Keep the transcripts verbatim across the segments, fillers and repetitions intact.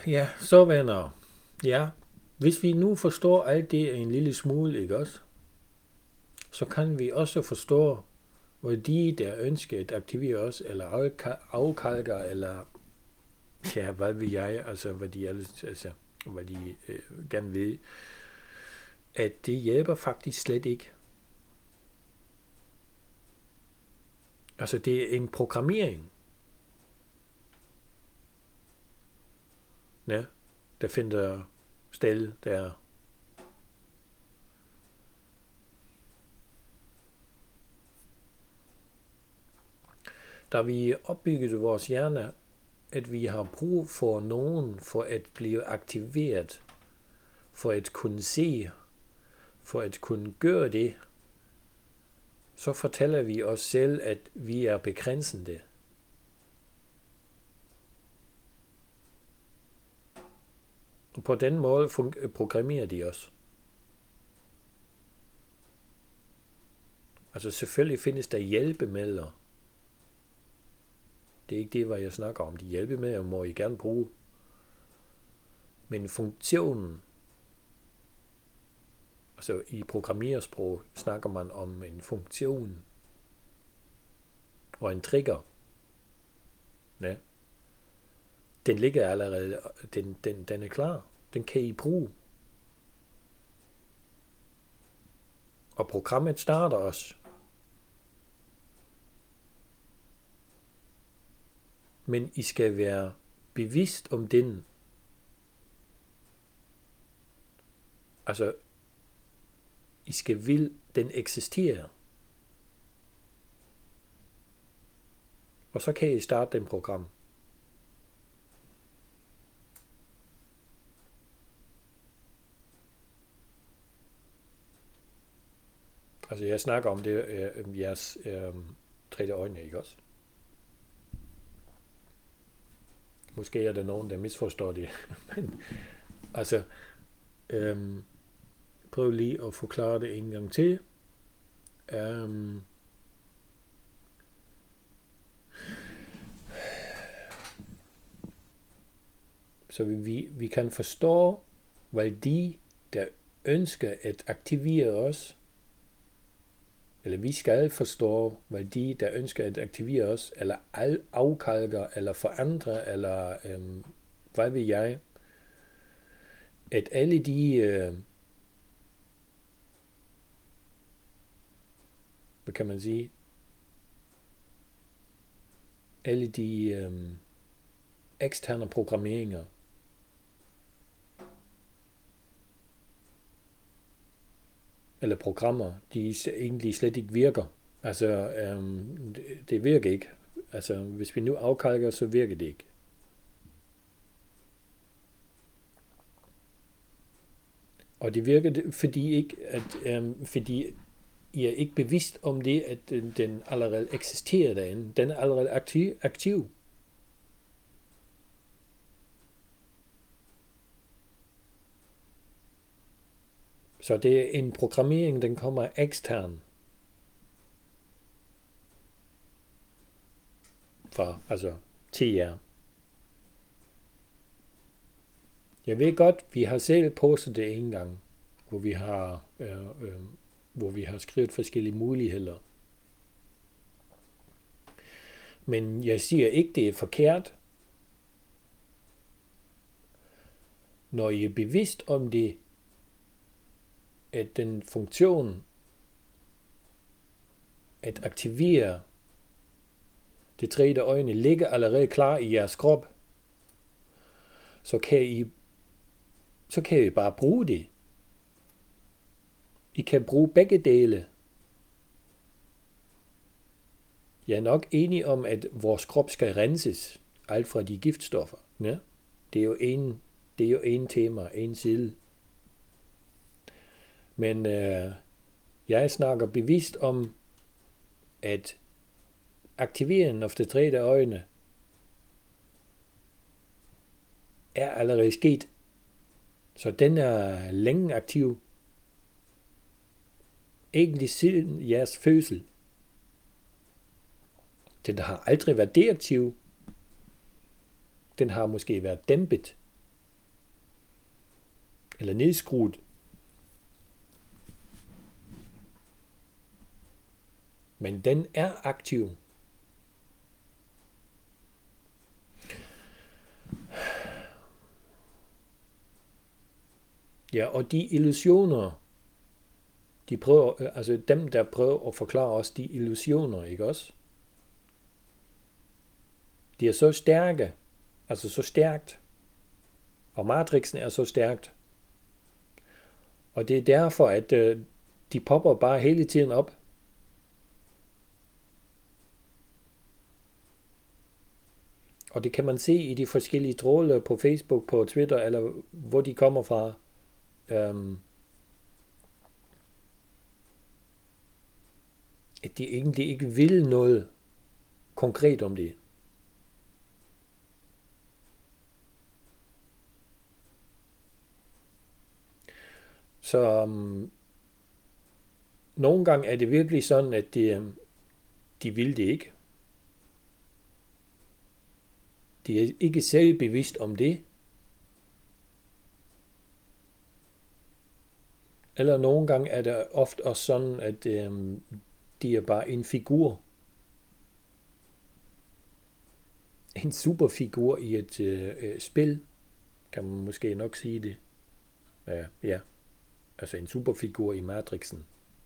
Ja, så venner. Ja, hvis vi nu forstår alt det en lille smule, ikke også? Så kan vi også forstå, hvor de, der ønsker at aktivere os, eller afka- afkalker, eller ja, hvad vil jeg, altså hvad de, ellers- altså, hvad de øh, gerne vil, at det hjælper faktisk slet ikke. Altså det er en programmering, ja, der finder sted der. Da vi opbyggede vores hjerne, at vi har brug for nogen for at blive aktiveret, for at kunne se, for at kunne gøre det, så fortæller vi os selv, at vi er begrænsende. Og på den måde programmerer de os. Altså selvfølgelig findes der hjælpemidler. Det er ikke det, hvad jeg snakker om. De hjælpemidler må I gerne bruge. Men funktionen, altså i programmersprog snakker man om en funktion og en trigger. Ja. Den ligger allerede, den, den, den er klar. Den kan I bruge. Og programmet starter også. Men I skal være bevidst om den. Altså, I skal vil, den eksisterer. Og så kan I starte den program. Altså, jeg snakker om det, øh, jeres øh, tredje øjne, ikke også? Måske er der nogen, der misforstår det. Men, altså, øhm, prøv lige at forklare det en gang til. Øhm, så vi, vi kan forstå, hvad de, der ønsker at aktivere os, eller vi skal forstå, hvad de, der ønsker at aktivere os, eller afkalker, eller forandre, eller øhm, hvad vil jeg, at alle de, øh, hvad kan man sige, alle de øh, eksterne programmeringer, eller programmer, de egentlig slet ikke virker. Altså, øhm, det, det virker ikke. Altså, hvis vi nu afkalker, så virker det ikke. Og det virker, fordi ikke, at, øhm, fordi I er ikke bevidst om det, at den, den allerede eksisterer derinde. Den er allerede aktiv. aktiv. Så det er en programmering, den kommer ekstern fra, altså til jer. Jeg ved godt, vi har selv postet det en gang, hvor vi har, øh, øh, hvor vi har skrevet forskellige muligheder. Men jeg siger ikke, det er forkert, når I er bevidst om det, at den funktion at aktivere det tredje øjne ligger allerede klar i jeres krop, så kan I, så kan I bare bruge det. I kan bruge begge dele. Jeg er nok enig om, at vores krop skal renses, alt fra de giftstoffer. Ja? Det er jo en, det er jo en tema, en side. Men øh, jeg snakker bevidst om, at aktiveringen af det tredje øjne er allerede sket. Så den er længe aktiv. Egentlig siden jeres fødsel. Den har aldrig været deaktiv. Den har måske været dæmpet. eller nedskruet. Men den er aktiv. Ja, og de illusioner, de prøver, altså dem, der prøver at forklare os de illusioner, ikke også? De er så stærke, altså så stærkt, og matrixen er så stærkt. Og det er derfor, at øh, de popper bare hele tiden op. Og det kan man se i de forskellige tråde på Facebook, på Twitter, eller hvor de kommer fra. Um, at de egentlig ikke vil noget konkret om det. Så um, nogle gange er det virkelig sådan, at de, de vil det ikke. De er ikke selv bevidst om det. Eller nogle gange er det ofte også sådan, at um, de er bare en figur. En superfigur i et uh, spil, kan man måske nok sige det. Ja, ja. Altså en superfigur i matrixen.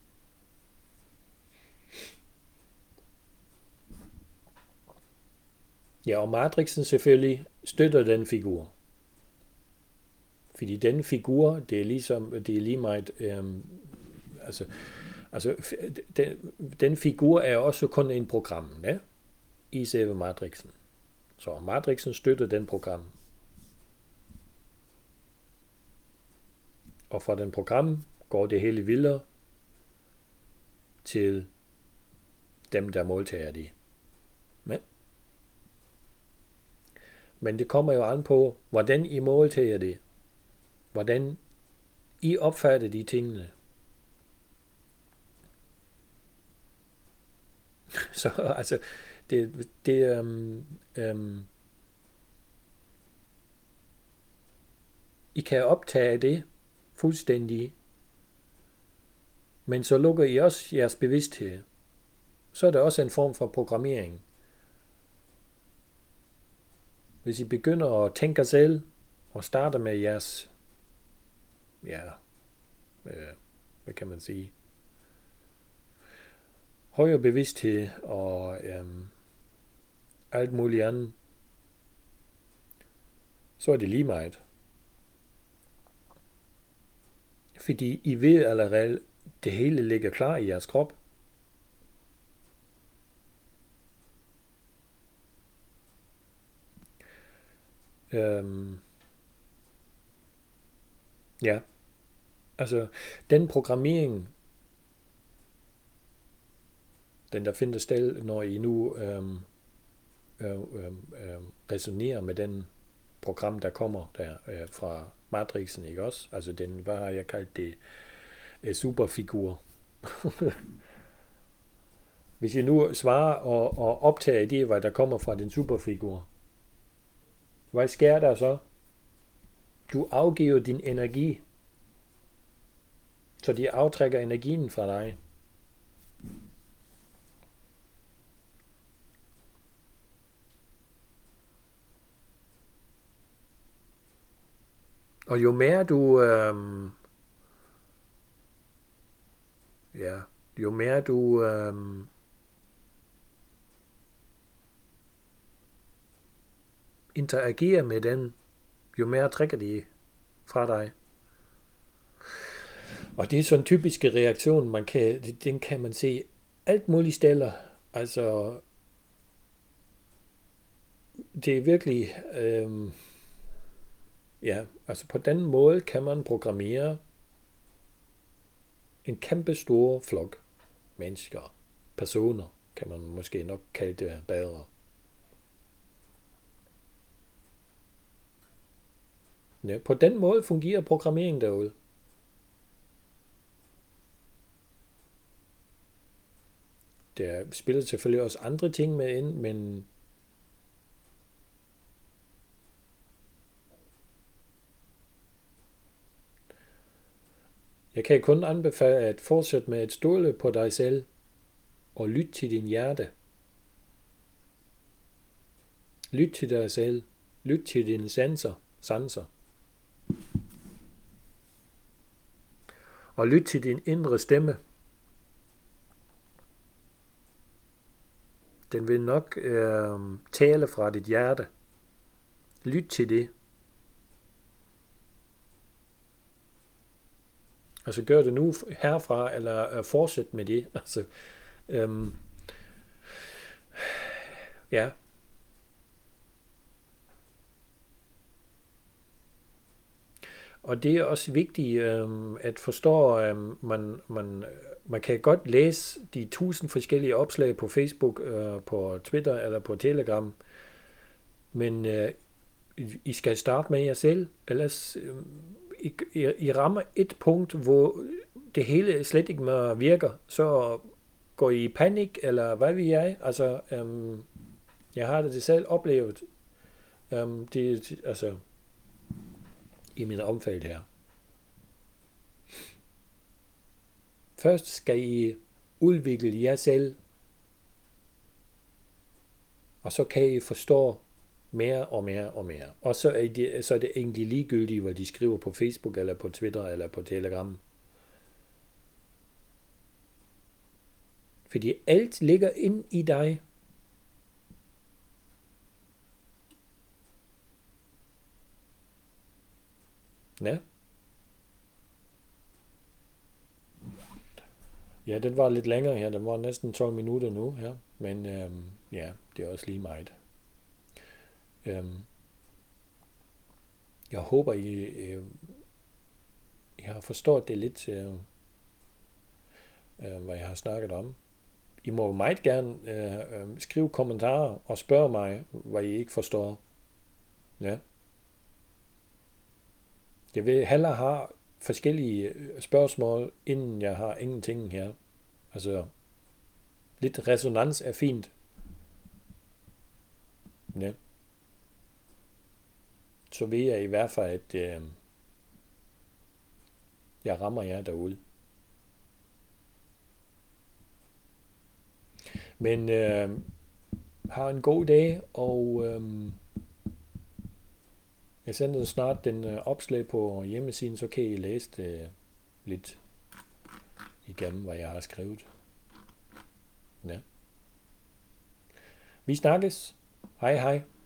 Ja, og matrixen selvfølgelig støtter den figur. Fordi den figur, det er ligesom, det er lige meget, øhm, altså, altså den, den figur er også kun en program, ja, i selve matrixen. Så matrixen støtter den program. Og fra den program går det hele videre til dem, der modtager det. Men, men det kommer jo an på, hvordan I modtager det. Hvordan I opfatter de tingene. Så altså, det, det um, um, I kan optage det fuldstændig, men så lukker I også jeres bevidsthed. Så er det også en form for programmering. Hvis I begynder at tænke selv, og starter med jeres, ja, øh, hvad kan man sige, højere bevidsthed og øhm, alt muligt andet, så er det lige meget. Fordi I ved allerede, det hele ligger klar i jeres krop. Øhm, ja, altså den programmering, den der finder sted, når I nu øhm, øhm, øhm, resonerer med den program, der kommer der øh, fra matrixen, ikke også? Altså den, hvad har jeg kaldt det, øh, superfigur. Hvis I nu svarer og, og optager det, hvad der kommer fra den superfigur, hvad sker der så? Du afgiver din energi, så de aftrækker energien fra dig. Og jo mere du, øhm, ja, jo mere du øhm, interagerer med den, jo mere trækker de fra dig. Og det er sådan en typisk reaktion, man kan, den kan man se alt muligt steder. Altså, det er virkelig, øhm, ja, altså på den måde kan man programmere en kæmpe stor flok mennesker, personer, kan man måske nok kalde det bedre. Ja, på den måde fungerer programmeringen derude. Der spiller selvfølgelig også andre ting med ind, men Jeg kan kun anbefale at fortsætte med at stole på dig selv og lytte til din hjerte. Lyt til dig selv. Lyt til dine sanser. sanser. Og lyt til din indre stemme. Den vil nok øh, tale fra dit hjerte. Lyt til det. Altså gør det nu herfra, eller øh, fortsæt med det. Altså, øhm, ja. Og det er også vigtigt øhm, at forstå, øhm, man, man, man kan godt læse de tusind forskellige opslag på Facebook, øh, på Twitter eller på Telegram, men øh, I skal starte med jer selv, ellers øh, I, I, I rammer et punkt, hvor det hele slet ikke mere virker, så går I i panik, eller hvad ved jeg? Altså, øhm, jeg har det selv oplevet, øhm, det, altså, i min omfald her. Først skal I udvikle jer selv, og så kan I forstå mere og mere og mere. Og så er det, så er det egentlig ligegyldigt, hvad de skriver på Facebook, eller på Twitter, eller på Telegram. Fordi alt ligger ind i dig. Ja. Ja, den var lidt længere her. Den var næsten tolv minutter nu. Ja. Men øhm, ja, det er også lige meget. Øhm, jeg håber, I, øh, I har forstået det lidt, øh, øh, hvad jeg har snakket om. I må meget gerne øh, øh, skrive kommentarer og spørge mig, hvad I ikke forstår. Ja. Jeg vil hellere have forskellige spørgsmål, inden jeg har ingenting her. Altså, lidt resonans er fint. Ja. Så ved jeg i hvert fald, at øh, jeg rammer jer derude. Men øh, har en god dag, og øh, jeg sender snart den øh, opslag på hjemmesiden, så kan I læse det lidt igennem, hvad jeg har skrevet. Ja. Vi snakkes. Hej hej.